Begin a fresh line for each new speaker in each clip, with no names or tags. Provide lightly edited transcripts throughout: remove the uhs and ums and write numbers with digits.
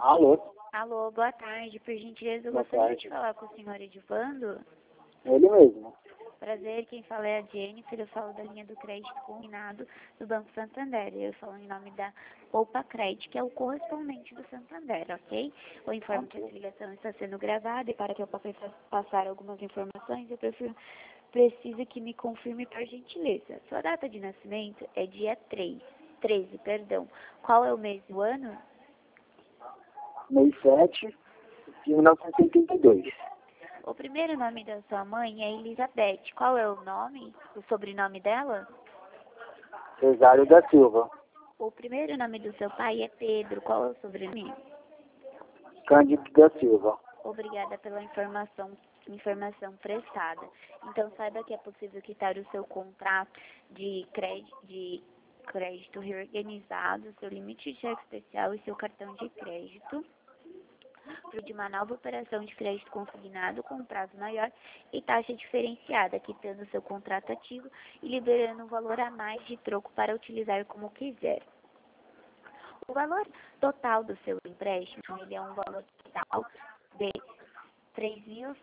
Alô,
Alô, boa tarde. Por gentileza, eu
boa
gostaria
tarde.
de falar com o senhor Edivando.
Ele mesmo.
Prazer, quem fala é a Jennifer. Eu falo da linha do crédito combinado do Banco Santander. Eu falo em nome da Poupa Crédito, que é o correspondente do Santander, ok? Eu informo que essa ligação está sendo gravada e para que eu possa passar algumas informações, eu preciso que me confirme por gentileza. Sua data de nascimento é dia 13, perdão. Qual é o mês do ano?
Mês 7 de 1982.
O primeiro nome da sua mãe é Elizabeth. Qual é o nome, o sobrenome dela?
Cesário da Silva.
O primeiro nome do seu pai é Pedro. Qual é o sobrenome?
Cândido da Silva.
Obrigada pela informação prestada. Então, saiba que é possível quitar o seu contrato de crédito reorganizado, seu limite de cheque especial e seu cartão de crédito de uma nova operação de crédito consignado com prazo maior e taxa diferenciada, quitando seu contrato ativo e liberando um valor a mais de troco para utilizar como quiser. O valor total do seu empréstimo, ele é um valor total de R$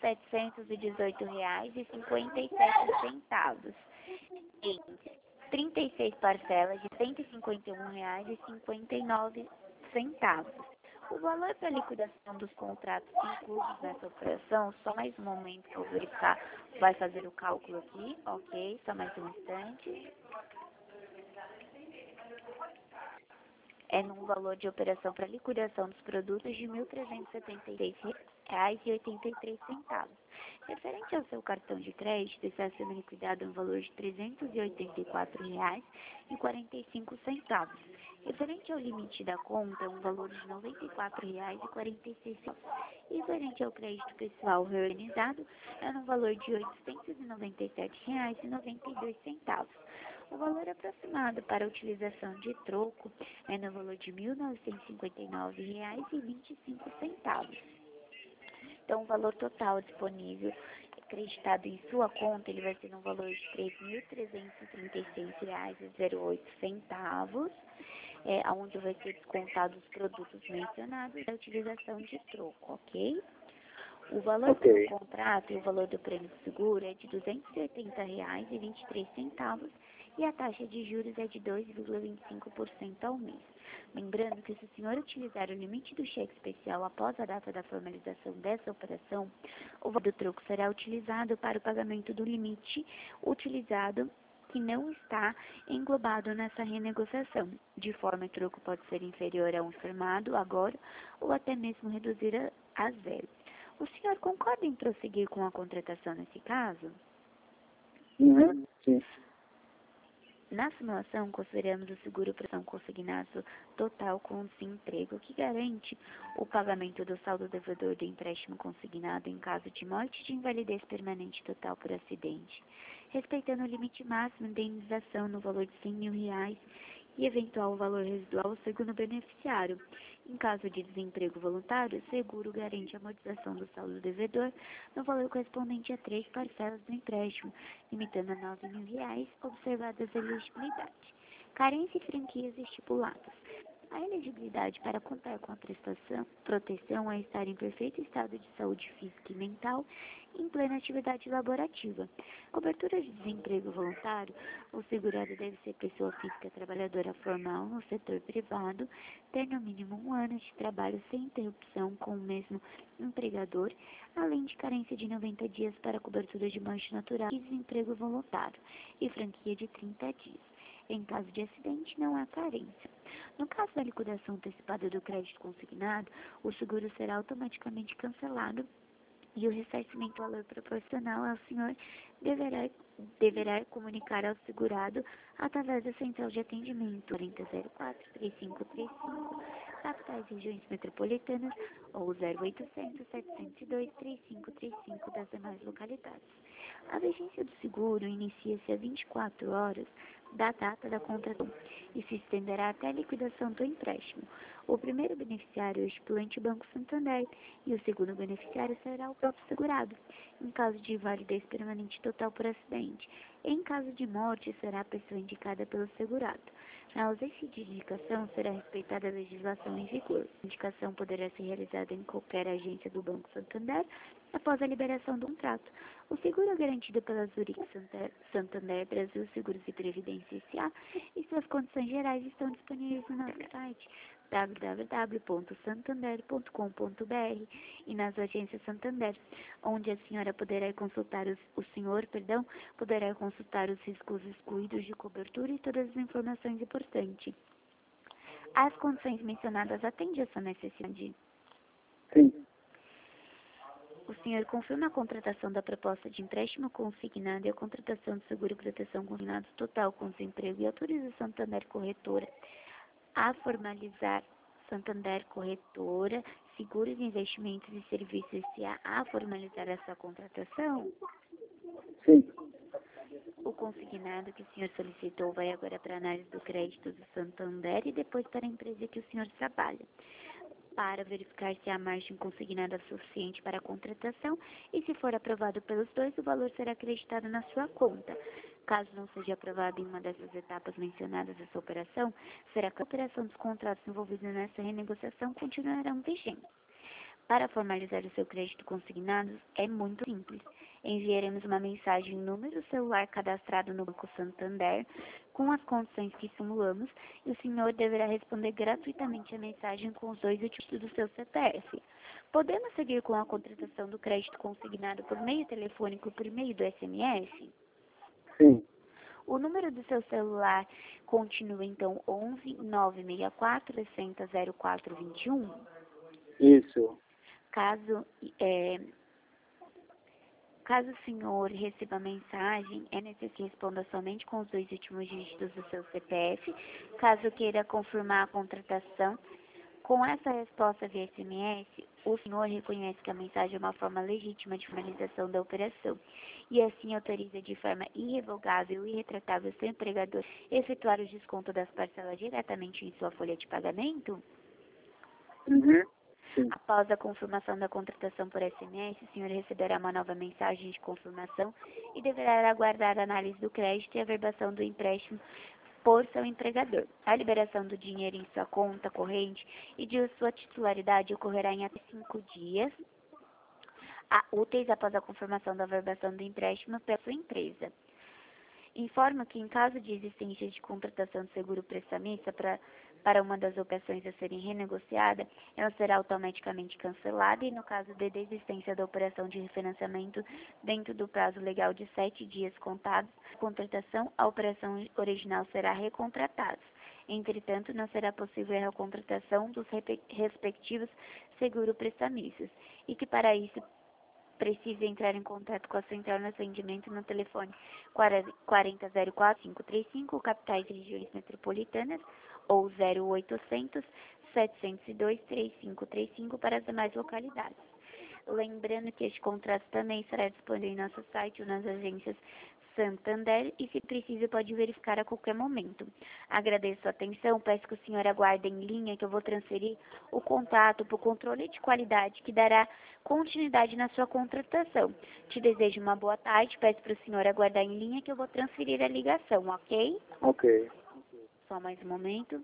3.718,57 em 36 parcelas de R$ 151,59. O valor para liquidação dos contratos inclusos nessa operação, só mais um momento que eu vou verificar, vai fazer o cálculo aqui, ok, só mais um instante. É num valor de operação para liquidação dos produtos de R$ 1.376,83. Referente ao seu cartão de crédito, está sendo liquidado um valor de R$ 384,45. Referente ao limite da conta, um valor de R$ 94,46. Referente ao crédito pessoal reorganizado, é no valor de R$ 897,92. O valor aproximado para a utilização de troco é no valor de R$ 1.959,25. Então, o valor total disponível acreditado em sua conta, ele vai ser no valor de R$ 3.336,08, onde vai ser descontado os produtos mencionados e a utilização de troco, ok? O valor do contrato e o valor do prêmio de seguro é de R$ 280,23 e a taxa de juros é de 2,25% ao mês. Lembrando que se o senhor utilizar o limite do cheque especial após a data da formalização dessa operação, o valor do troco será utilizado para o pagamento do limite utilizado que não está englobado nessa renegociação, de forma que o troco pode ser inferior a um firmado agora ou até mesmo reduzir a zero. O senhor concorda em prosseguir com a contratação nesse caso?
Sim.
Na simulação, consideramos o seguro prestação consignado total com o desemprego, que garante o pagamento do saldo devedor do empréstimo consignado em caso de morte de invalidez permanente total por acidente, respeitando o limite máximo de indenização no valor de R$ 100.000 e eventual valor residual segundo o beneficiário. Em caso de desemprego voluntário, o seguro garante a amortização do saldo devedor no valor correspondente a 3 parcelas do empréstimo, limitando a R$ 9.000, observadas a elegibilidade. Carência e franquias estipuladas. A elegibilidade para contar com a proteção é estar em perfeito estado de saúde física e mental em plena atividade laborativa. Cobertura de desemprego voluntário, o segurado deve ser pessoa física trabalhadora formal no setor privado, ter no mínimo 1 ano de trabalho sem interrupção com o mesmo empregador, além de carência de 90 dias para cobertura de morte natural e desemprego voluntário, e franquia de 30 dias. Em caso de acidente, não há carência. No caso da liquidação antecipada do crédito consignado, o seguro será automaticamente cancelado e o ressarcimento ao valor proporcional ao senhor deverá comunicar ao segurado através da central de atendimento 4004-3535, capitais e regiões metropolitanas, ou 0800-702-3535 das demais localidades. A vigência do seguro inicia-se a 24 horas da data da contratação e se estenderá até a liquidação do empréstimo. O primeiro beneficiário é o estipulante Banco Santander e o segundo beneficiário será o próprio segurado, em caso de invalidez permanente total por acidente. Em caso de morte, será a pessoa indicada pelo segurado. A ausência de indicação será respeitada a legislação em vigor. A indicação poderá ser realizada em qualquer agência do Banco Santander após a liberação do contrato. O seguro é garantido pela Zurich Santander Brasil Seguros e Previdência S.A. e suas condições gerais estão disponíveis no nosso site www.santander.com.br e nas agências Santander, onde a senhora poderá consultar o senhor poderá consultar os riscos excluídos de cobertura e todas as informações importantes. As condições mencionadas atendem a sua necessidade?
Sim.
O senhor confirma a contratação da proposta de empréstimo consignado e a contratação de seguro proteção consignado total com desemprego e autoriza a Santander Corretora a formalizar Santander Corretora, Seguros, Investimentos e Serviços S.A. a formalizar essa contratação?
Sim.
O consignado que o senhor solicitou vai agora para a análise do crédito do Santander e depois para a empresa que o senhor trabalha, para verificar se a margem consignada é suficiente para a contratação e, se for aprovado pelos dois, o valor será acreditado na sua conta. Caso não seja aprovado em uma dessas etapas mencionadas essa operação, será que a operação dos contratos envolvidos nessa renegociação continuarão vigentes. Para formalizar o seu crédito consignado, é muito simples. Enviaremos uma mensagem no número celular cadastrado no Banco Santander com as condições que simulamos e o senhor deverá responder gratuitamente a mensagem com os dois dígitos do seu CPF. Podemos seguir com a contratação do crédito consignado por meio telefônico por meio do SMS?
Sim.
O número do seu celular continua então 11 964 60 0421.
Isso.
Caso o senhor receba a mensagem, é necessário que responda somente com os dois últimos dígitos do seu CPF. Caso queira confirmar a contratação, com essa resposta via SMS, o senhor reconhece que a mensagem é uma forma legítima de formalização da operação e assim autoriza de forma irrevogável e irretratável seu empregador efetuar o desconto das parcelas diretamente em sua folha de pagamento?
Uhum. Sim.
Após a confirmação da contratação por SMS, o senhor receberá uma nova mensagem de confirmação e deverá aguardar a análise do crédito e a verbação do empréstimo por seu empregador. A liberação do dinheiro em sua conta corrente e de sua titularidade ocorrerá em até 5 dias úteis após a confirmação da verbação do empréstimo pela sua empresa. Informo que, em caso de existência de contratação de seguro prestamista para uma das operações a serem renegociada, ela será automaticamente cancelada e, no caso de desistência da operação de refinanciamento dentro do prazo legal de 7 dias contados, a operação original será recontratada. Entretanto, não será possível a recontratação dos respectivos seguro prestamistas e que, para isso, precisa entrar em contato com a central de atendimento no telefone 4004-535, capitais e regiões metropolitanas, ou 0800 702 3535 para as demais localidades. Lembrando que este contrato também será disponível em nosso site ou nas agências Santander e, se preciso, pode verificar a qualquer momento. Agradeço a atenção, peço que o senhor aguarde em linha que eu vou transferir o contato para o controle de qualidade que dará continuidade na sua contratação. Te desejo uma boa tarde, peço para o senhor aguardar em linha que eu vou transferir a ligação, ok?
Ok.
Só mais um momento.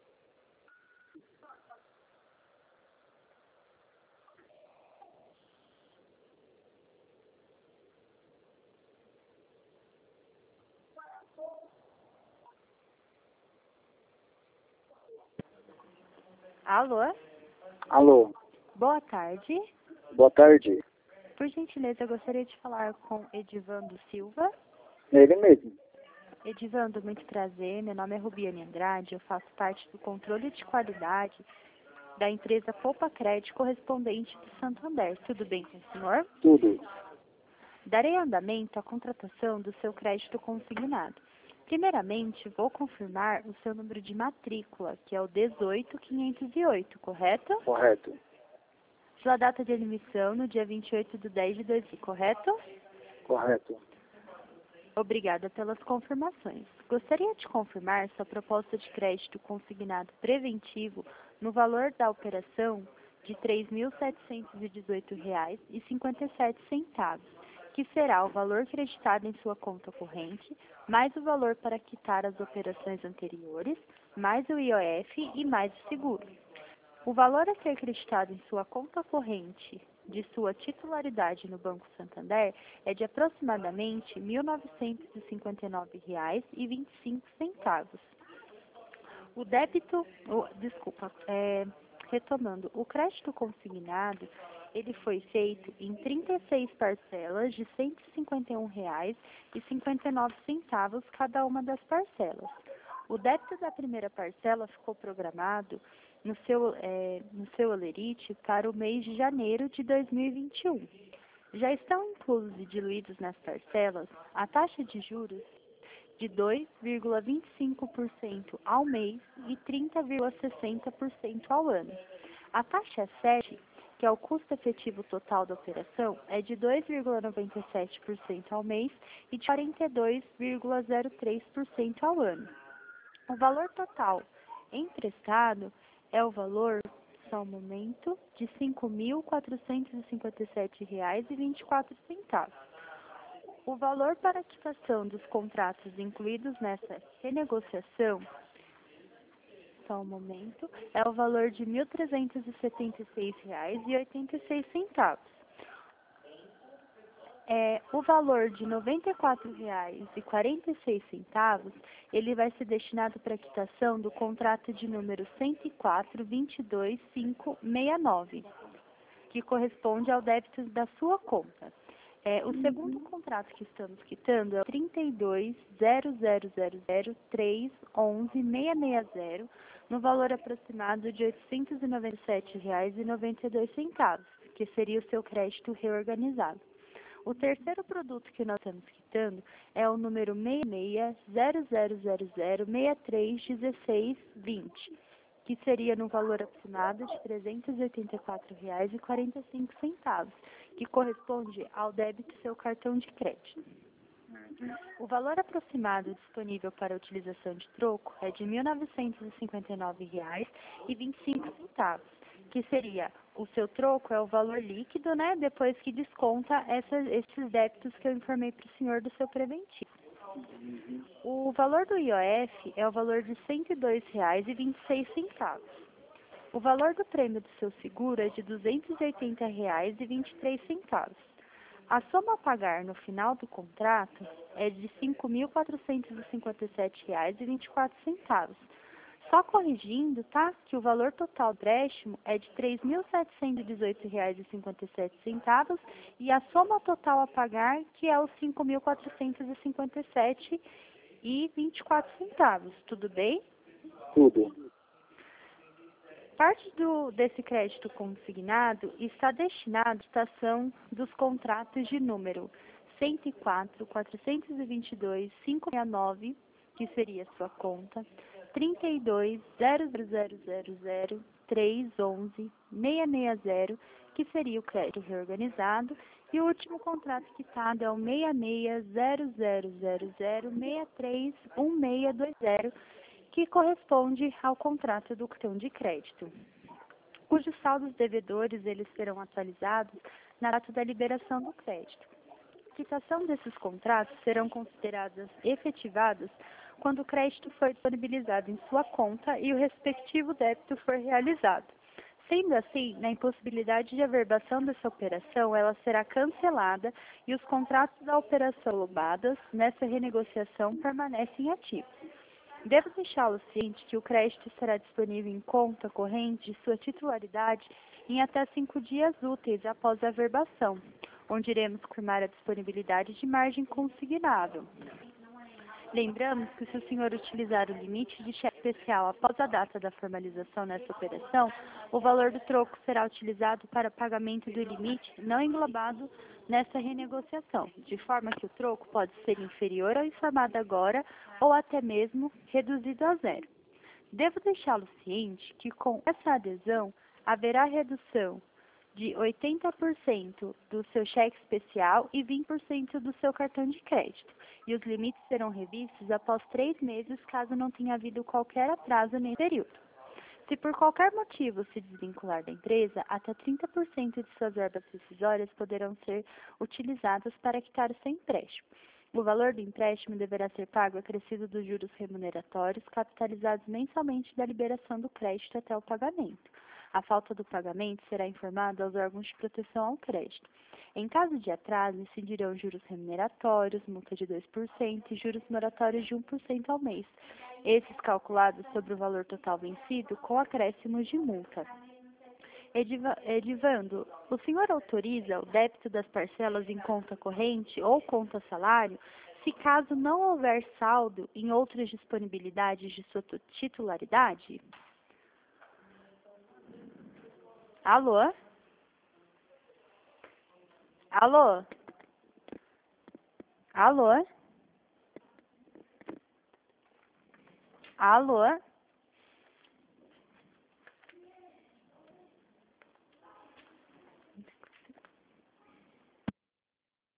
Alô?
Alô.
Boa tarde.
Boa tarde.
Por gentileza, eu gostaria de falar com Edivando Silva.
Ele mesmo.
Edivando, muito prazer. Meu nome é Rubiane Andrade. Eu faço parte do controle de qualidade da empresa Poupa Crédito correspondente do Santander. Tudo bem com o senhor?
Tudo.
Darei andamento à contratação do seu crédito consignado. Primeiramente, vou confirmar o seu número de matrícula, que é o 18508, correto?
Correto.
Sua data de admissão no dia 28/10/2000, correto?
Correto.
Obrigada pelas confirmações. Gostaria de confirmar sua proposta de crédito consignado preventivo no valor da operação de R$ 3.718,57,
que será o valor creditado em sua conta corrente, mais o valor para quitar as operações anteriores, mais o IOF e mais o seguro. O valor a ser creditado em sua conta corrente de sua titularidade no Banco Santander é de aproximadamente R$ 1.959,25. Retomando, o crédito consignado, ele foi feito em 36 parcelas de R$ 151,59 cada uma das parcelas. O débito da primeira parcela ficou programado no seu holerite para o mês de janeiro de 2021. Já estão inclusos e diluídos nas parcelas a taxa de juros de 2,25% ao mês e 30,60% ao ano. A taxa 7, que é o custo efetivo total da operação, é de 2,97% ao mês e de 42,03% ao ano. O valor total emprestado é o valor, só um momento, de R$ 5.457,24. O valor para a quitação dos contratos incluídos nessa renegociação, só um momento, é o valor de R$ 1.376,86. O valor de R$ 94,46, ele vai ser destinado para a quitação do contrato de número 104.22.569, que corresponde ao débito da sua conta. O segundo contrato que estamos quitando é o 32.0000.311.660, no valor aproximado de R$ 897,92, que seria o seu crédito reorganizado. O terceiro produto que nós estamos quitando é o número 66.0000.631620, que seria no valor aproximado de R$ 384,45, que corresponde ao débito do seu cartão de crédito. O valor aproximado disponível para a utilização de troco é de R$ 1.959,25, que seria, o seu troco é o valor líquido, né, depois que desconta esses débitos que eu informei para o senhor do seu preventivo. O valor do IOF é o valor de R$ 102,26. O valor do prêmio do seu seguro é de R$ 280,23. A soma a pagar no final do contrato é de R$ 5.457,24. Só corrigindo, tá? Que o valor total do empréstimo é de R$ 3.718,57 e a soma total a pagar que é os R$ 5.457,24. Tudo bem?
Tudo.
Parte desse crédito consignado está destinado à quitação dos contratos de número 104.422.569, que seria a sua conta, 32.0000.311.660, que seria o crédito reorganizado, e o último contrato quitado é o 66.0000.631620, que corresponde ao contrato do cartão de crédito, cujos saldos devedores eles serão atualizados na data da liberação do crédito. A quitação desses contratos serão consideradas efetivadas quando o crédito for disponibilizado em sua conta e o respectivo débito for realizado. Sendo assim, na impossibilidade de averbação dessa operação, ela será cancelada e os contratos da operação englobadas nessa renegociação permanecem ativos. Devo deixá-lo ciente que o crédito estará disponível em conta corrente de sua titularidade em até 5 dias úteis após a averbação, onde iremos confirmar a disponibilidade de margem consignável. Lembramos que se o senhor utilizar o limite de cheque especial após a data da formalização nessa operação, o valor do troco será utilizado para pagamento do limite não englobado nessa renegociação, de forma que o troco pode ser inferior ao informado agora ou até mesmo reduzido a zero. Devo deixá-lo ciente que com essa adesão haverá redução de 80% do seu cheque especial e 20% do seu cartão de crédito, e os limites serão revistos após 3 meses, caso não tenha havido qualquer atraso nesse período. Se por qualquer motivo se desvincular da empresa, até 30% de suas verbas rescisórias poderão ser utilizadas para quitar o seu empréstimo. O valor do empréstimo deverá ser pago acrescido dos juros remuneratórios capitalizados mensalmente da liberação do crédito até o pagamento. A falta do pagamento será informada aos órgãos de proteção ao crédito. Em caso de atraso, incidirão juros remuneratórios, multa de 2% e juros moratórios de 1% ao mês, esses calculados sobre o valor total vencido com acréscimos de multa. Edivando, o senhor autoriza o débito das parcelas em conta corrente ou conta salário, se caso não houver saldo em outras disponibilidades de sua titularidade? Alô? Alô? Alô? Alô?